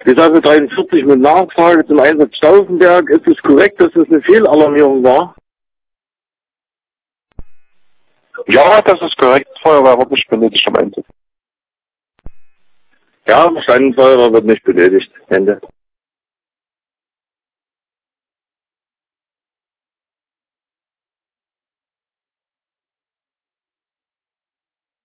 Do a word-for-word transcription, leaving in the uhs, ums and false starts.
Die Sache dreiundvierzig mit Nachfrage zum Einsatz Stauffenberg. Ist es korrekt, dass das eine Fehlalarmierung war? Ja, das ist korrekt. Feuerwehr wird nicht benötigt am Ende. Ja, verstanden, Feuerwehr wird nicht benötigt. Ende.